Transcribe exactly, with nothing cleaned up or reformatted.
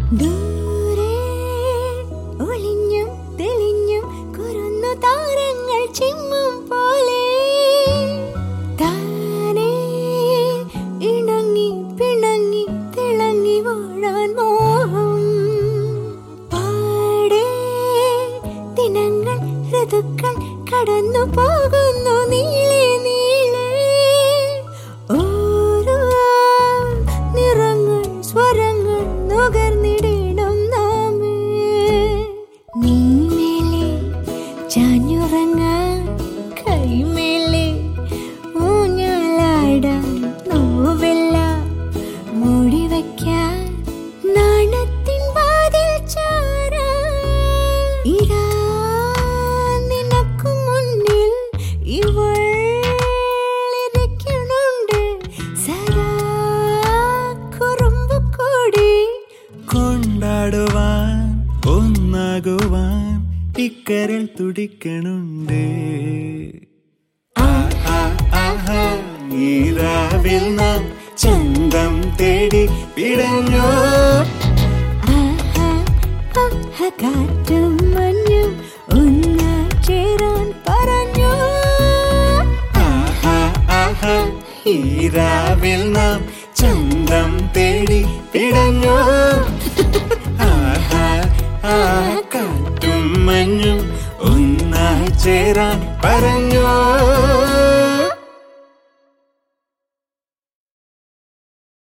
ദൂരെ ഒളിഞ്ഞും തെളിഞ്ഞും കുരുന്നു താരങ്ങൾ ചിമ്മും പോലെ താനേ ഇണങ്ങി പിണങ്ങി തിളങ്ങി വാഴാൻ മോഹം. പാടേ ദിനങ്ങൾ ഋതുക്കൾ കടന്നു പോകുന്നു നീളെ നീളെ. ഓരോ നിറങ്ങൾ സ്വരങ്ങൾ നുകർന്നിടണം നാമേ. നിന്മേലെ ചാഞ്ഞുറങ്ങാൻ കൈമേലെ ഊഞ്ഞാലാടാൻ നോവെല്ല മൂടിവയ്ക്കാൻ നാണത്തിൻ വാതിൽ ചാരാൻ. ഇതാ നിനക്കു മുന്നിൽ ഇവൾ ഇരിക്കണുണ്ട് സദാ കുറുമ്പു കൂടി. കൊണ്ടാടുവാൻ ഒന്നാകുവാൻ ഇക്കരൽ തുടിക്കണുണ്ട്. ഈ രാവിൽ നാം ചന്തം തേടി പിടഞ്ഞോ. കാറ്റും മഞ്ഞും ഒന്നായി ചേരാൻ പറഞ്ഞു. ഈ രാവിൽ നാം ചന്തം തേടി പിടഞ്ഞോ. കാറ്റും മഞ്ഞും ഒന്നായി ചേരാൻ പറഞ്ഞോ.